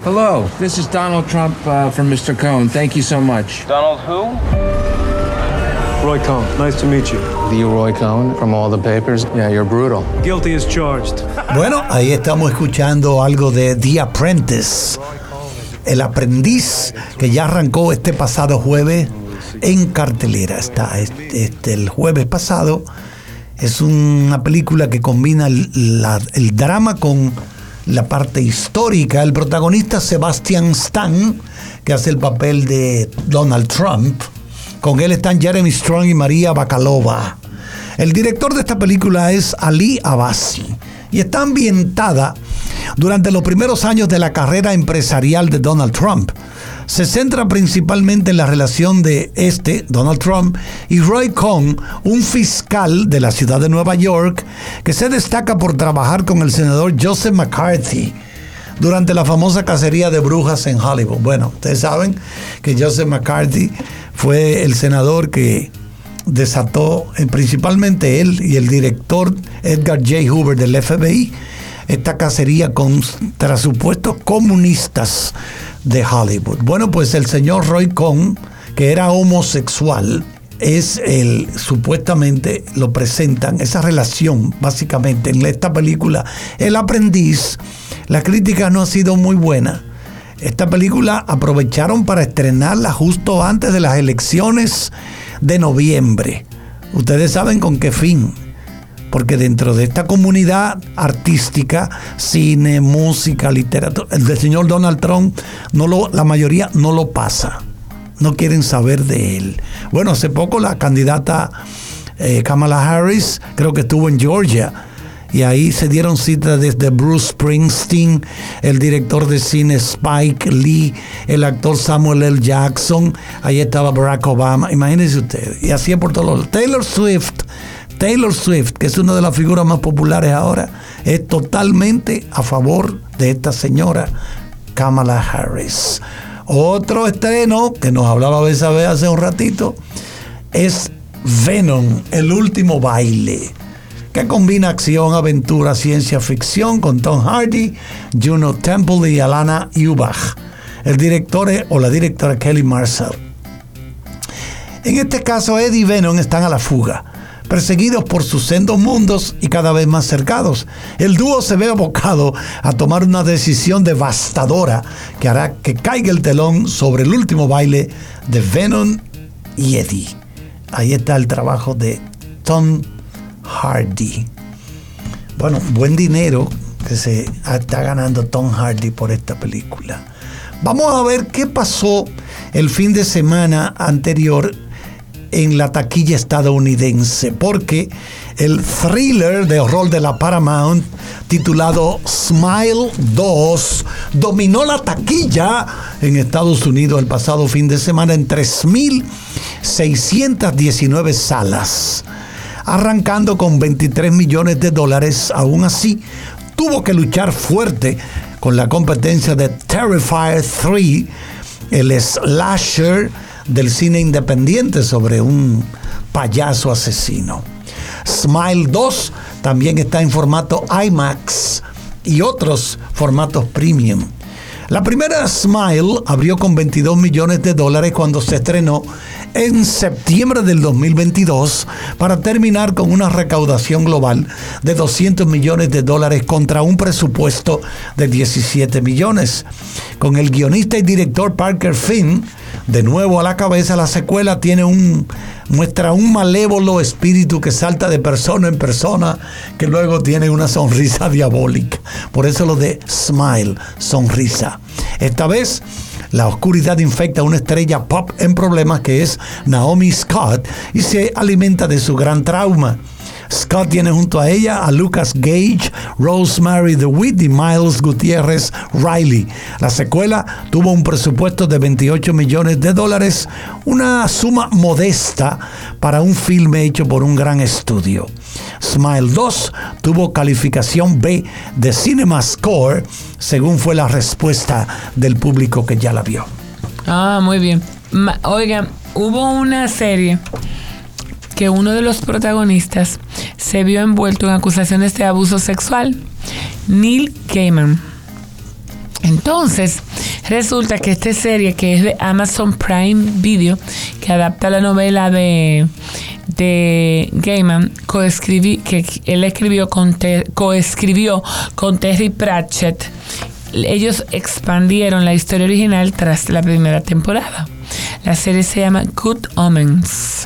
Hello, this is Donald Trump from Mr. Cohn. Thank you so much. Donald who? Roy Cohn, nice to meet you. The Roy Cohn from all the papers. Yeah, you're brutal. Guilty as charged. Bueno, ahí estamos escuchando algo de The Apprentice, El Aprendiz, que ya arrancó este pasado jueves en cartelera. Está el jueves pasado. Es una película que combina el drama con la parte histórica. El protagonista Sebastian Stan, que hace el papel de Donald Trump. Con él están Jeremy Strong y Maria Bakalova. El director de esta película es Ali Abbasi y está ambientada durante los primeros años de la carrera empresarial de Donald Trump. Se centra principalmente en la relación de Donald Trump, y Roy Cohn, un fiscal de la ciudad de Nueva York que se destaca por trabajar con el senador Joseph McCarthy durante la famosa cacería de brujas en Hollywood. Bueno, ustedes saben que Joseph McCarthy fue el senador que desató, principalmente él y el director Edgar J. Hoover del FBI, esta cacería contra supuestos comunistas de Hollywood. Bueno, pues el señor Roy Cohn, que era homosexual, supuestamente lo presentan, esa relación básicamente en esta película El Aprendiz. La crítica no ha sido muy buena. Esta película aprovecharon para estrenarla justo antes de las elecciones de noviembre. Ustedes saben con qué fin. Porque dentro de esta comunidad artística, cine, música, literatura, el señor Donald Trump, la mayoría no lo pasa. No quieren saber de él. Bueno, hace poco la candidata Kamala Harris, creo que estuvo en Georgia, y ahí se dieron cita desde Bruce Springsteen, el director de cine Spike Lee, el actor Samuel L. Jackson, ahí estaba Barack Obama, imagínense ustedes, y así por todos lados. Taylor Swift, que es una de las figuras más populares ahora, es totalmente a favor de esta señora Kamala Harris. Otro estreno que nos hablaba Betsabé hace un ratito es Venom, el último baile, que combina acción, aventura, ciencia ficción con Tom Hardy, Juno Temple y Alana Ubach. El director la directora Kelly Marcel. En este caso, Eddie y Venom están a la fuga, perseguidos por sus sendos mundos y cada vez más cercados. El dúo se ve abocado a tomar una decisión devastadora que hará que caiga el telón sobre el último baile de Venom y Eddie. Ahí está el trabajo de Tom Hardy. Bueno, buen dinero que se está ganando Tom Hardy por esta película. Vamos a ver qué pasó el fin de semana anterior en la taquilla estadounidense, porque el thriller de horror de la Paramount titulado Smile 2 dominó la taquilla en Estados Unidos el pasado fin de semana en 3,619 salas, arrancando con $23 millones. Aún así, tuvo que luchar fuerte con la competencia de Terrifier 3, el slasher del cine independiente sobre un payaso asesino. Smile 2 también está en formato IMAX y otros formatos premium. La primera, Smile, abrió con $22 millones cuando se estrenó en septiembre del 2022 para terminar con una recaudación global de $200 millones contra un presupuesto de $17 millones. Con el guionista y director Parker Finn de nuevo a la cabeza, la secuela muestra un malévolo espíritu que salta de persona en persona, que luego tiene una sonrisa diabólica. Por eso lo de Smile, sonrisa. Esta vez, la oscuridad infecta a una estrella pop en problemas que es Naomi Scott y se alimenta de su gran trauma. Scott tiene junto a ella a Lucas Gage, Rosemary DeWitt y Miles Gutiérrez Riley. La secuela tuvo un presupuesto de $28 millones, una suma modesta para un filme hecho por un gran estudio. Smile 2 tuvo calificación B de CinemaScore, según fue la respuesta del público que ya la vio. Ah, muy bien. Oiga, hubo una serie que uno de los protagonistas se vio envuelto en acusaciones de abuso sexual, Neil Gaiman. Entonces, Resulta que esta serie, que es de Amazon Prime Video, que adapta la novela de Gaiman, que él escribió coescribió con Terry Pratchett. Ellos expandieron la historia original tras la primera temporada. La serie se llama Good Omens.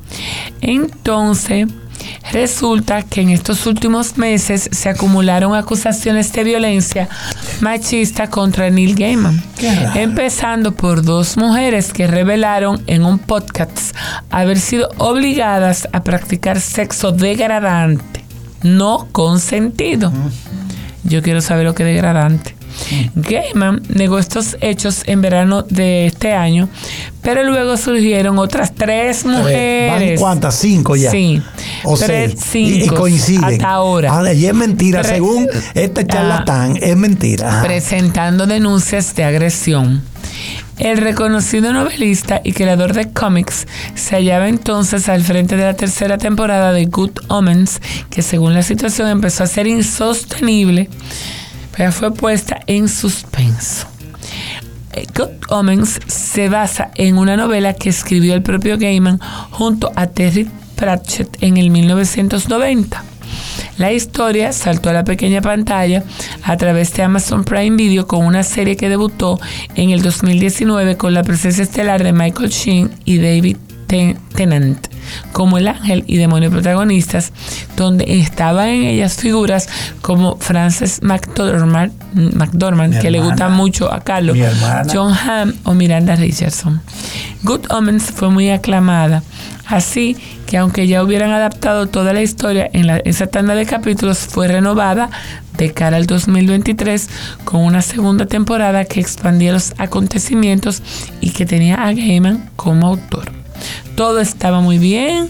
Entonces, resulta que en estos últimos meses se acumularon acusaciones de violencia machista contra Neil Gaiman, empezando por 2 mujeres que revelaron en un podcast haber sido obligadas a practicar sexo degradante, no consentido. Yo quiero saber lo que es degradante. Gaiman negó estos hechos en verano de este año, pero luego surgieron otras 3 mujeres. ¿Van cuántas? 5 ya. Sí. O 3, 5. Y coinciden. Hasta ahora. Y es mentira, según este charlatán, es mentira. Presentando denuncias de agresión. El reconocido novelista y creador de cómics se hallaba entonces al frente de la tercera temporada de Good Omens, que según la situación empezó a ser insostenible, pero fue puesta en suspenso. Good Omens se basa en una novela que escribió el propio Gaiman junto a Terry Pratchett en el 1990. La historia saltó a la pequeña pantalla a través de Amazon Prime Video con una serie que debutó en el 2019 con la presencia estelar de Michael Sheen y David Tennant como el ángel y demonio protagonistas, donde estaban en ellas figuras como Frances McDormand, que le gusta mucho a Carlos, John Hamm o Miranda Richardson. Good Omens fue muy aclamada, así que aunque ya hubieran adaptado toda la historia en esa tanda de capítulos, fue renovada de cara al 2023 con una segunda temporada que expandía los acontecimientos y que tenía a Gaiman como autor. Todo estaba muy bien.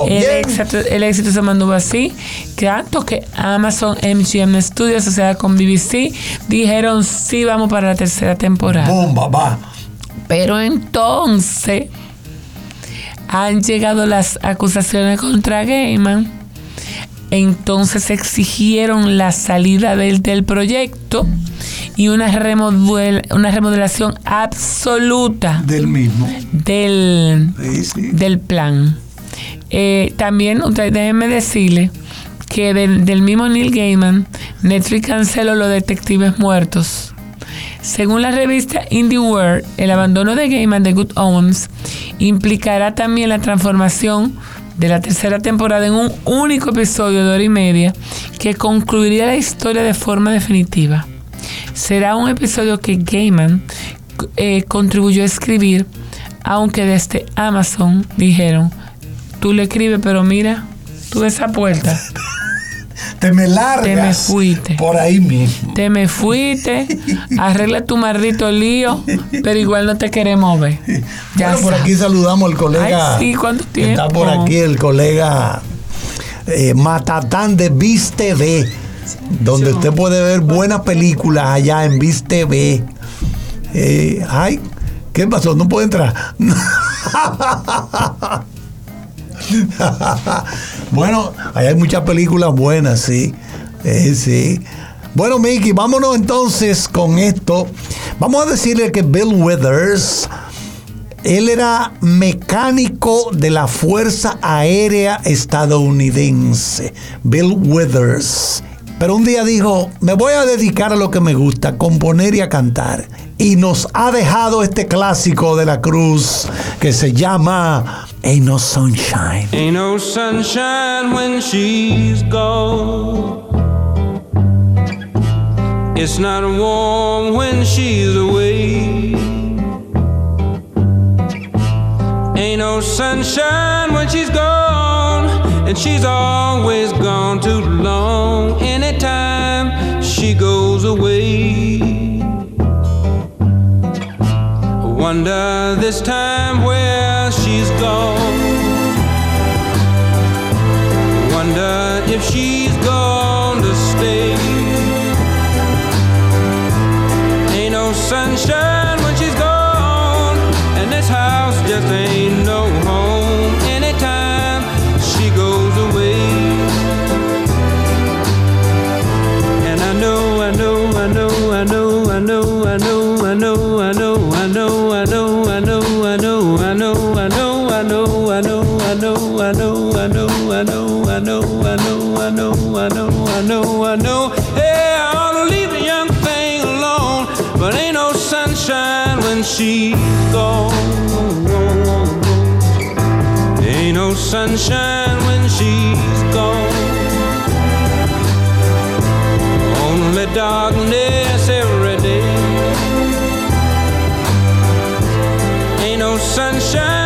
El éxito se mantuvo así, tanto que Amazon MGM Studios, o sea, con BBC, dijeron sí, vamos para la tercera temporada. Bomba, va. Pero entonces han llegado las acusaciones contra Gaiman. Entonces exigieron la salida del proyecto y una remodelación absoluta del mismo del plan. También déjenme decirle que del mismo Neil Gaiman, Netflix canceló Los Detectives Muertos. Según la revista IndieWire, el abandono de Gaiman de Good Omens implicará también la transformación de la tercera temporada en un único episodio de 1:30 que concluiría la historia de forma definitiva. Será un episodio que Gaiman contribuyó a escribir, aunque desde Amazon dijeron, tú le escribes, pero mira, tú esa puerta. Te me largas. Te me fuiste. Por ahí mismo. Te me fuiste. Arregla tu maldito lío, pero igual no te queremos ver. Ya bueno, por aquí saludamos al colega. Ay, sí, ¿cuánto tiempo? Está por aquí el colega Matatán de Viz TV, donde usted puede ver buenas películas allá en Viz TV. Ay, ¿qué pasó? No puede entrar. Bueno, ahí hay muchas películas buenas, sí. Sí. Bueno, Mickey, vámonos entonces con esto. Vamos a decirle que Bill Withers, él era mecánico de la Fuerza Aérea Estadounidense. Bill Withers. Pero un día dijo, me voy a dedicar a lo que me gusta, componer y a cantar. Y nos ha dejado este clásico de la Cruz que se llama Ain't No Sunshine. Ain't no sunshine when she's gone. It's not warm when she's away. Ain't no sunshine when she's gone, and she's always gone too long. Anytime she goes away, wonder this time where she's gone. Wonder if she's gone to stay. Ain't no sunshine when she's gone, and this house just ain't no home. Anytime she goes away. And I know know, I know, I know, I know, I know, I know, I know, I know, I know, I know, I know, I know, I know, I know, I know, I know, I know, I know, I know, I know. Hey, I ought to leave the young thing alone, but ain't no sunshine when she's gone. Ain't no sunshine when she's gone. Only darkness every day. Ain't no sunshine